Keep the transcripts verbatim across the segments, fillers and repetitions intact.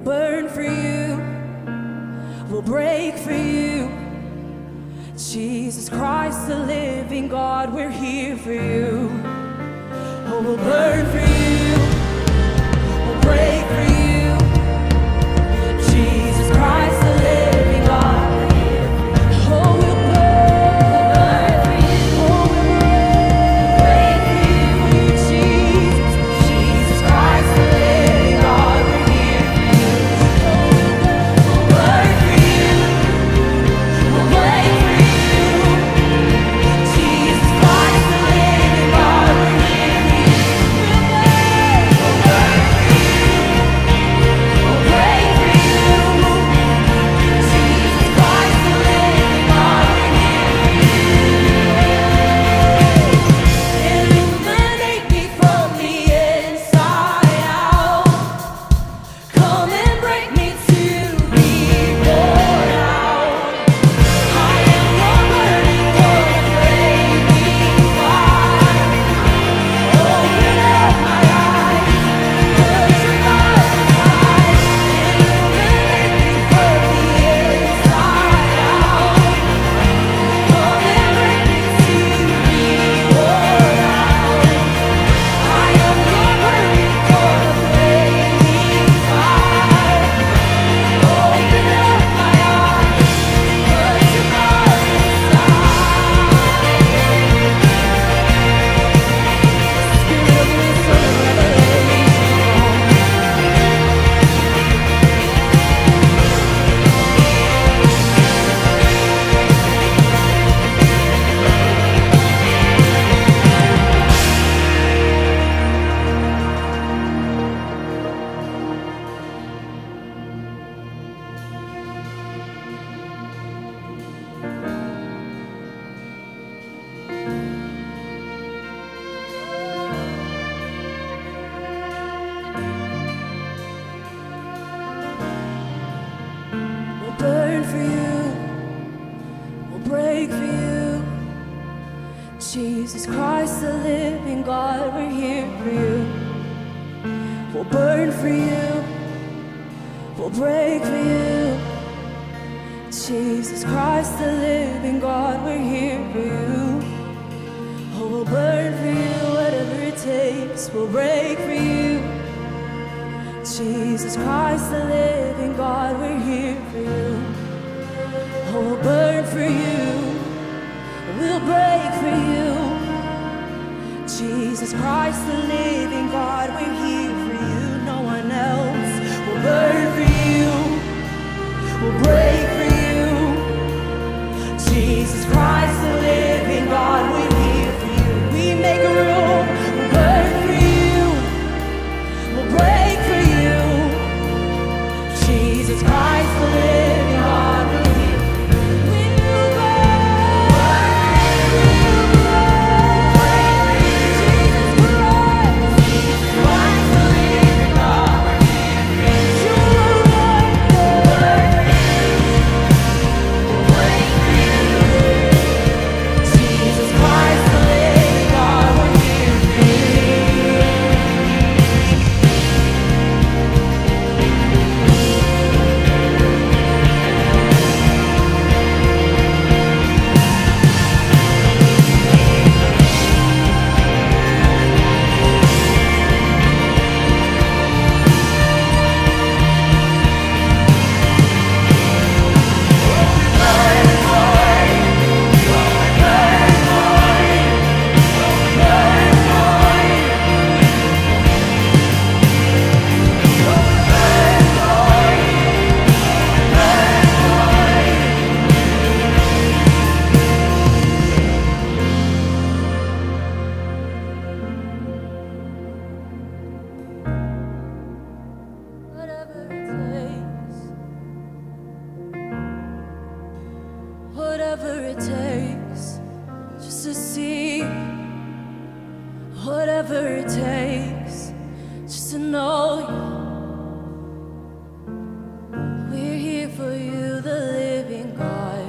burn for you, we'll break for you. Jesus Christ, the living God, we're here for you. Oh, we'll burn for you, we'll break for you. Jesus Christ, the living God, we're here for you. Oh, we'll burn for you, oh, we'll break for you. Jesus, Jesus Christ, the living God, we're here for you. We'll burn for you, we'll break for you. Jesus Christ, the living God, we're here for you. We'll burn, we'll burn for you, we'll break for you. Jesus Christ, the living God, we're here for you. Illuminate me from the inside out. Come and break me to be poured out. I am your burning coal, flaming fire. Open up my eyes, put your light inside. Illuminate me from the inside out. Come and break me to be poured out. I am your burning coal, flaming fire. Open up my eyes, put your light inside. Spirit of wisdom and we'll burn for you, we'll break for you. Jesus Christ, the living God, we're here for you. We'll burn for you, we'll break for you. Jesus Christ, the living God, we're here for you. Oh, we'll burn for you, whatever it takes, we'll break for you. Jesus Christ, the living God, we're here for you. Oh, we'll burn for you, we'll break for you. Jesus Christ, the living God, we're here for you. No one else. We'll burn for you, we'll break for you. Jesus Christ, the living God, we're here for you. We make a room, we'll burn for you, we'll break for you. Jesus Christ, the living God, we're here for you. We'll burn, we'll break. Jesus Christ, Christ, the living God, we're here for you. We'll burn, we'll break for you. Jesus Christ, the living God, we're here for you. Whatever it takes, whatever it takes, just to see. Whatever it takes, just to know you. We're here for you, the living God.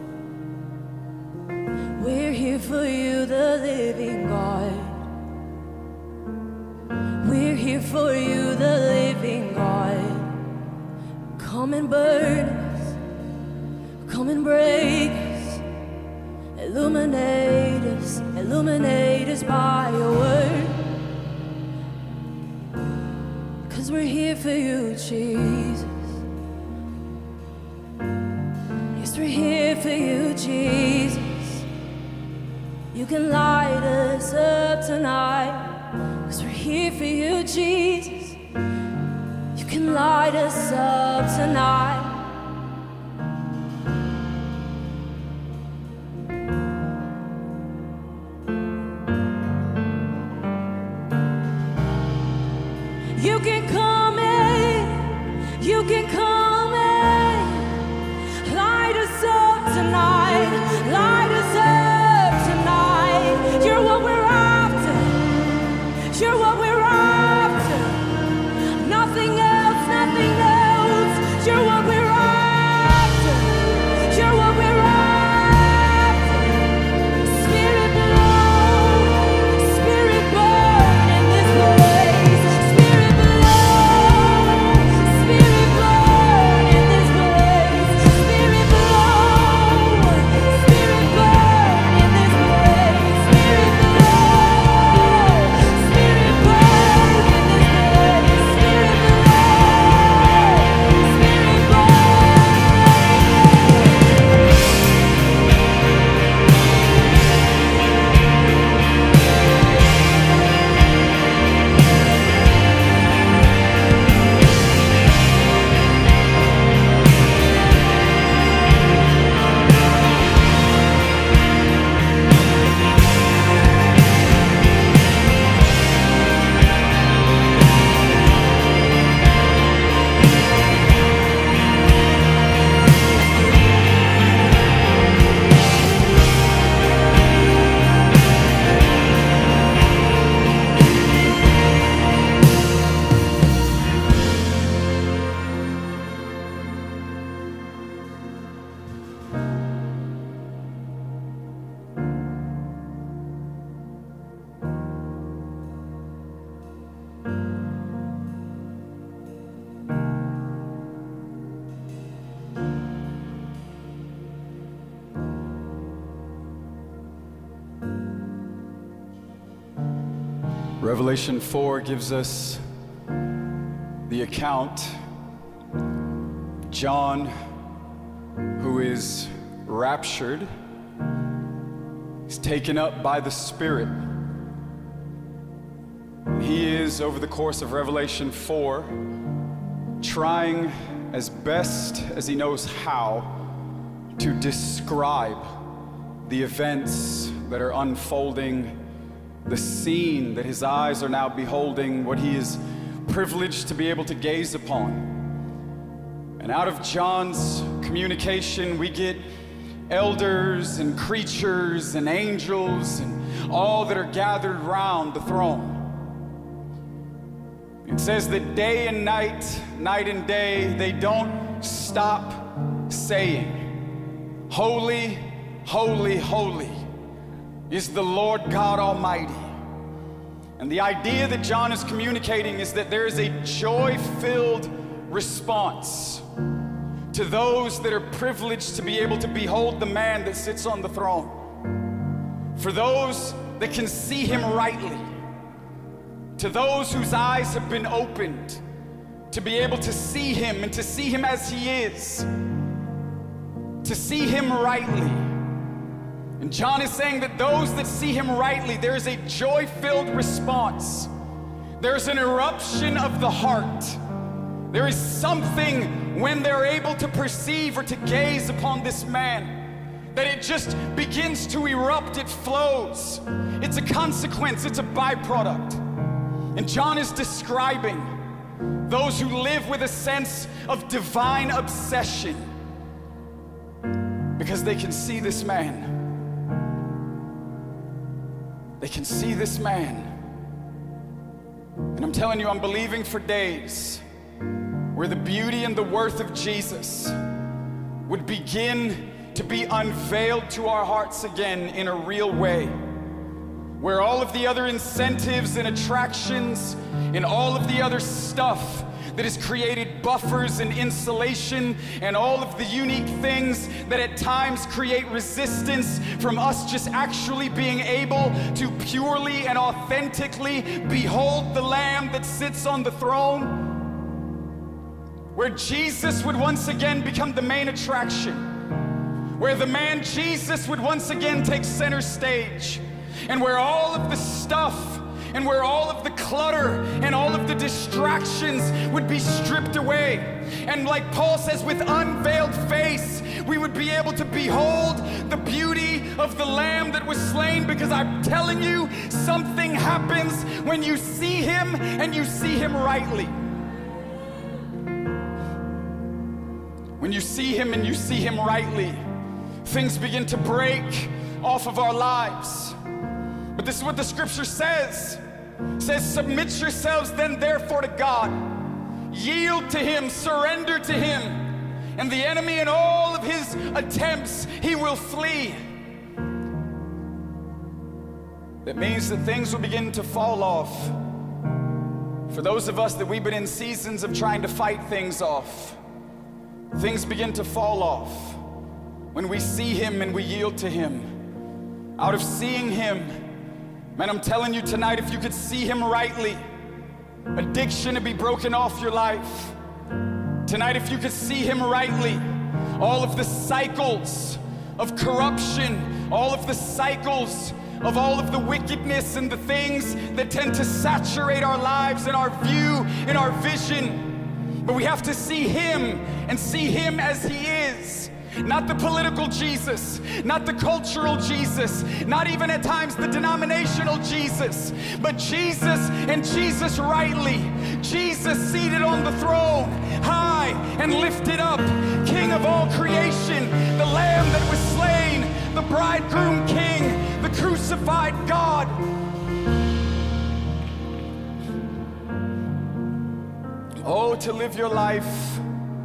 We're here for you, the living God. We're here for you, the living God. Come and burn us, come and break us, illuminate us, illuminate us by your word. Cause we're here for you, Jesus. Yes, we're here for you, Jesus. You can light us up tonight. Cause we're here for you, Jesus. You can light us up tonight. You can come in, you can come in. Light us up tonight, light us up tonight. You're what we're after, you're what we're after. Nothing else, nothing else. You're what we're after, you're what we're after. Spirit blow, Spirit burn in this place. Spirit blow, Spirit burn in this place. Spirit blow, Spirit burn in this place. Spirit blow, Spirit burn in this place. Spirit blow, Revelation four gives us the account of John, who is raptured, is taken up by the Spirit. He is, over the course of Revelation four, trying as best as he knows how to describe the events that are unfolding, the scene that his eyes are now beholding, what he is privileged to be able to gaze upon. And out of John's communication, we get elders and creatures and angels and all that are gathered round the throne. It says that day and night, night and day, they don't stop saying, "Holy, holy, holy is the Lord God Almighty." And the idea that John is communicating is that there is a joy-filled response to those that are privileged to be able to behold the man that sits on the throne. For those that can see him rightly, to those whose eyes have been opened to be able to see him and to see him as he is, to see him rightly. And John is saying that those that see him rightly, there is a joy-filled response. There's an eruption of the heart. There is something when they're able to perceive or to gaze upon this man, that it just begins to erupt, it flows. It's a consequence, it's a byproduct. And John is describing those who live with a sense of divine obsession because they can see this man. They can see this man. And I'm telling you, I'm believing for days where the beauty and the worth of Jesus would begin to be unveiled to our hearts again in a real way, where all of the other incentives and attractions and all of the other stuff that has created buffers and insulation and all of the unique things that at times create resistance from us just actually being able to purely and authentically behold the Lamb that sits on the throne, where Jesus would once again become the main attraction, where the man Jesus would once again take center stage, and where all of the stuff and where all of the clutter and all of the distractions would be stripped away. And like Paul says, with unveiled face, we would be able to behold the beauty of the Lamb that was slain, because I'm telling you, something happens when you see him and you see him rightly. When you see him and you see him rightly, things begin to break off of our lives. But this is what the scripture says. It says, submit yourselves then therefore to God. Yield to him, surrender to him. And the enemy and all of his attempts, he will flee. That means that things will begin to fall off. For those of us that we've been in seasons of trying to fight things off, things begin to fall off when we see him and we yield to him. Out of seeing him, man, I'm telling you tonight, if you could see him rightly, addiction would be broken off your life. Tonight, if you could see him rightly, all of the cycles of corruption, all of the cycles of all of the wickedness and the things that tend to saturate our lives and our view and our vision. But we have to see him and see him as he is. Not the political Jesus, not the cultural Jesus, not even at times the denominational Jesus, but Jesus and Jesus rightly. Jesus seated on the throne, high and lifted up, King of all creation, the Lamb that was slain, the bridegroom King, the crucified God. Oh, to live your life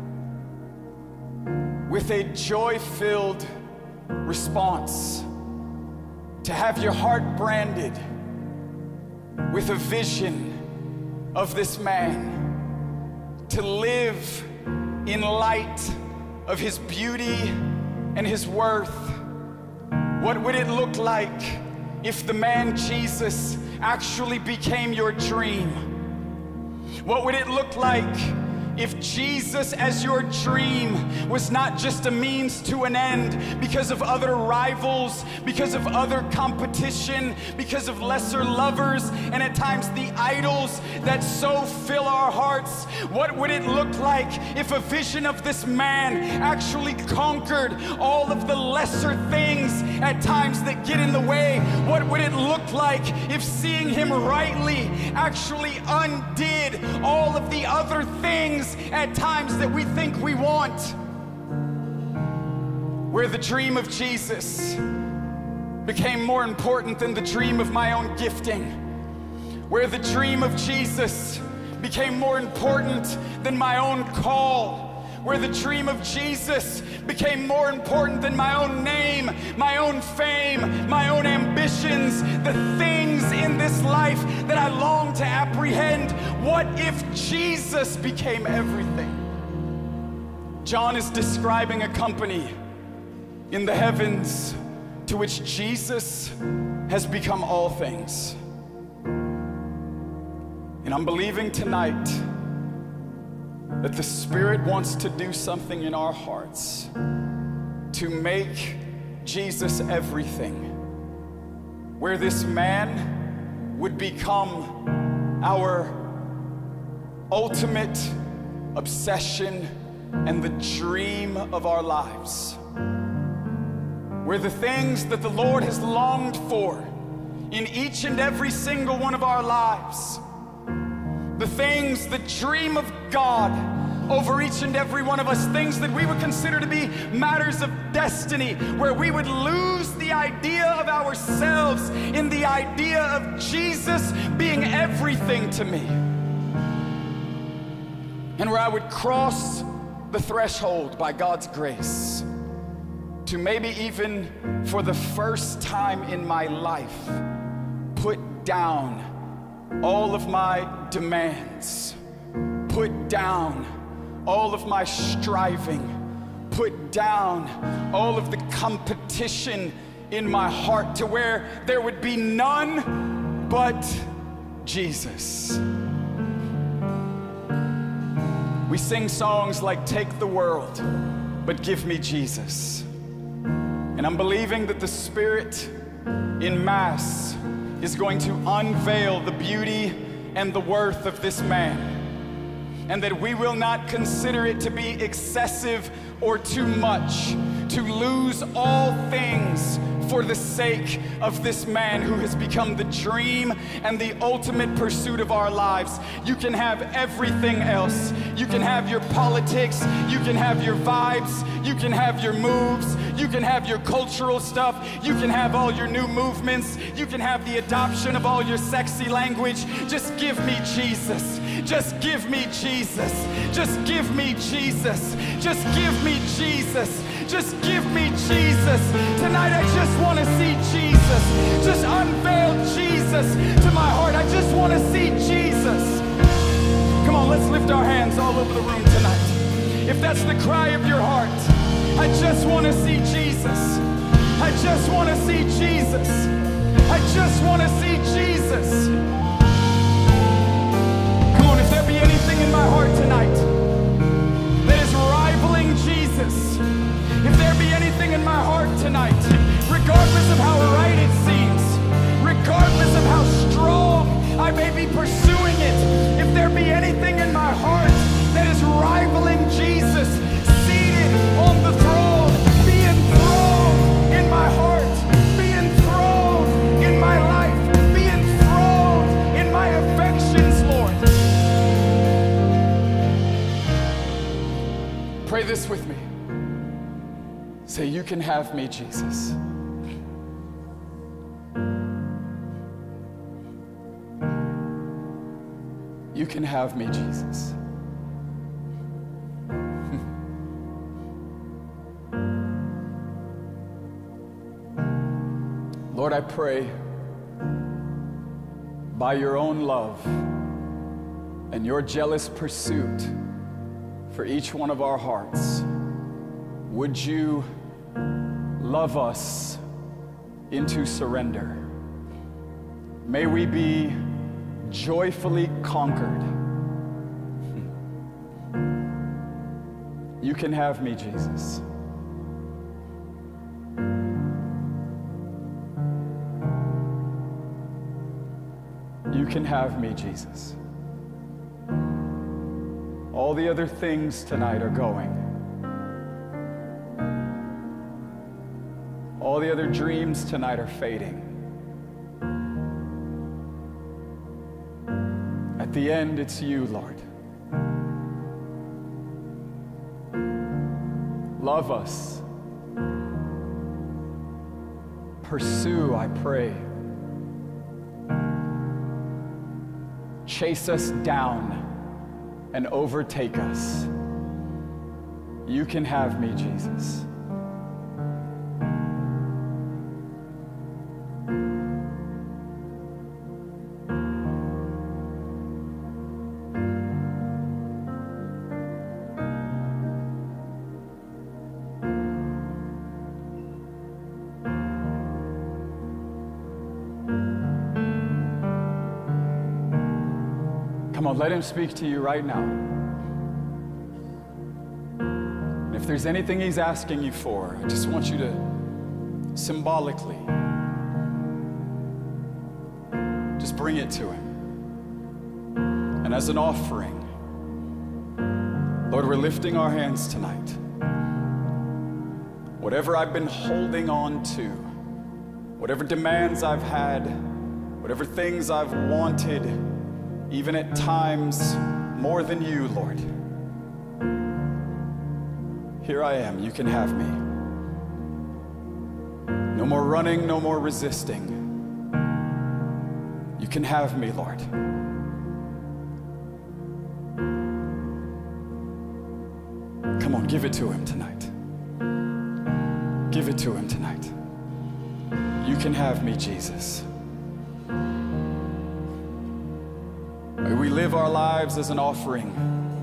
with a joy-filled response, to have your heart branded with a vision of this man, to live in light of his beauty and his worth. What would it look like if the man Jesus actually became your dream? What would it look like if Jesus as your dream was not just a means to an end because of other rivals, because of other competition, because of lesser lovers, and at times the idols that so fill our hearts? What would it look like if a vision of this man actually conquered all of the lesser things at times that get in the way? What would it look like if seeing him rightly actually undid all of the other things at times that we think we want? Where the dream of Jesus became more important than the dream of my own gifting. Where the dream of Jesus became more important than my own call. Where the dream of Jesus became more important than my own name, my own fame, my own ambitions, the things in this life that I long to apprehend. What if Jesus became everything? John is describing a company in the heavens to which Jesus has become all things. And I'm believing tonight that the Spirit wants to do something in our hearts to make Jesus everything, where this man would become our ultimate obsession and the dream of our lives, where the things that the Lord has longed for in each and every single one of our lives, the things, the dream of God over each and every one of us, things that we would consider to be matters of destiny, where we would lose the idea of ourselves in the idea of Jesus being everything to me. And where I would cross the threshold by God's grace to maybe even for the first time in my life put down all of my demands, put down all of my striving, put down all of the competition in my heart, to where there would be none but Jesus. We sing songs like "Take the World, but give me Jesus." And I'm believing that the Spirit in Mass is going to unveil the beauty and the worth of this man, and that we will not consider it to be excessive or too much to lose all things for the sake of this man who has become the dream and the ultimate pursuit of our lives. You can have everything else. You can have your politics, you can have your vibes, you can have your moves, you can have your cultural stuff, you can have all your new movements, you can have the adoption of all your sexy language. Just give me Jesus. Just give me Jesus. Just give me Jesus. Just give me Jesus. Just give me Jesus. Tonight I just want to see Jesus. Just unveil Jesus to my heart. I just want to see Jesus. Come on, let's lift our hands all over the room tonight. If that's the cry of your heart, I just want to see Jesus. I just want to see Jesus. I just want to see Jesus. Come on, if there be anything in my heart tonight that is rivaling Jesus, if there be anything in my heart tonight, regardless of how right it seems, regardless of how strong I may be pursuing it, if there be anything in my heart that is rivaling Jesus, seated on the throne, be enthroned in my heart, be enthroned in my life, be enthroned in my affections, Lord. Pray this with me. Say, "You can have me, Jesus." You can have me, Jesus. Lord, I pray by your own love and your jealous pursuit for each one of our hearts, would you love us into surrender? May we be joyfully conquered. You can have me, Jesus. You can have me, Jesus. All the other things tonight are going. All the other dreams tonight are fading. At the end, it's you, Lord. Love us. Pursue, I pray. Chase us down and overtake us. You can have me, Jesus. Come on, let him speak to you right now. And if there's anything he's asking you for, I just want you to symbolically just bring it to him. And as an offering, Lord, we're lifting our hands tonight. Whatever I've been holding on to, whatever demands I've had, whatever things I've wanted, even at times more than you, Lord. Here I am, you can have me. No more running, no more resisting. You can have me, Lord. Come on, give it to him tonight. Give it to him tonight. You can have me, Jesus. May we live our lives as an offering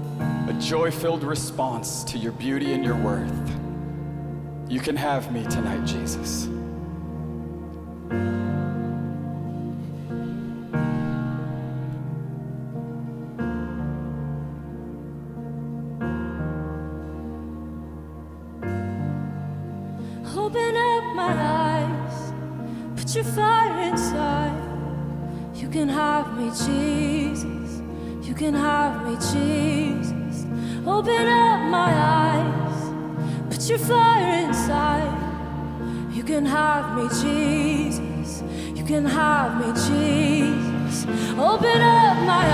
a joy-filled response to your beauty and your worth. You can have me tonight, Jesus. Open up my eyes, put your fire inside. You can have me, Jesus. You can have me, Jesus. Open up my eyes, put your fire inside. You can have me, Jesus. You can have me, Jesus. Open up my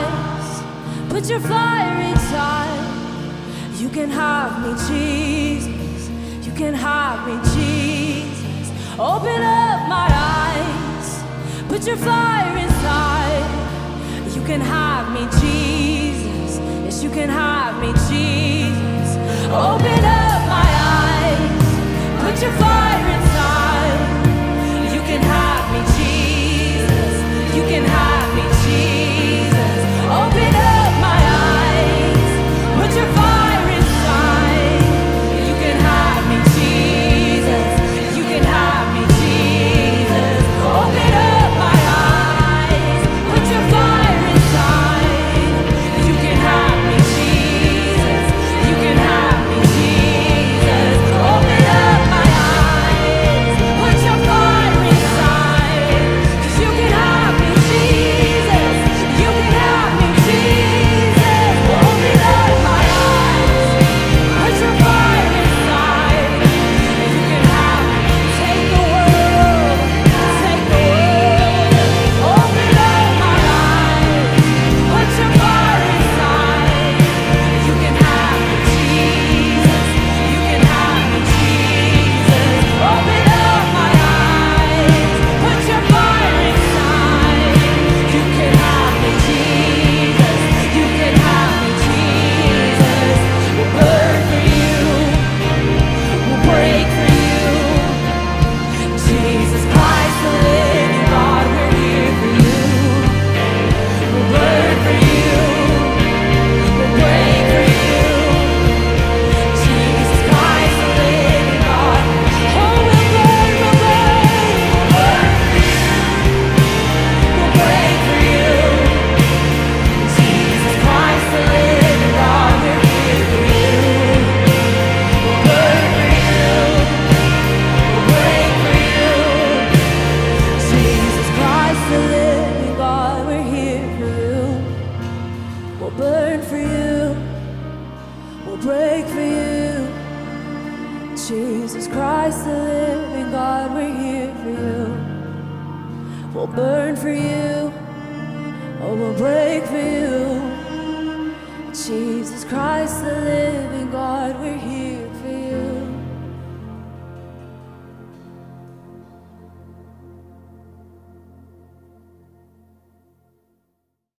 eyes, put your fire inside. You can have me, Jesus. You can have me, Jesus. Open up my eyes, put your fire inside. You can have me, Jesus. Yes, you can have me, Jesus. Open up my eyes, put your fire inside. You can have me, Jesus. You can have me, Jesus. Open up my eyes, put your fire inside. You can have me, Jesus. You can have me, Jesus. Open up my eyes, put your fire inside. You can have me, Jesus. You can have me, Jesus. Open up my eyes, put your fire inside. 'Cause you can have me, Jesus. You can have me, Jesus. Open up my eyes, put your fire inside. You can have me. Take the world, take the world. Open up my eyes, put your fire inside. You can have me, Jesus. You can have me, Jesus. Open up my eyes, put your fire inside. You can have me, Jesus. You can have me, Jesus. We'll burn for you. We'll break for you. Jesus Christ, the living God, we're here for you. We'll burn for you. We'll break for you. Jesus Christ, the living God. Oh, we'll burn, we'll burn. We'll burn for you. We'll break for you. Jesus Christ, the living God, we're here for you. We'll burn for you. We'll break for you. Jesus Christ, the living God, we're here for you. We'll burn for you. We'll break for you. Jesus Christ, the living God, we're here for you. We'll burn for you. Oh, we'll break for you. Jesus Christ, the living God, we're here.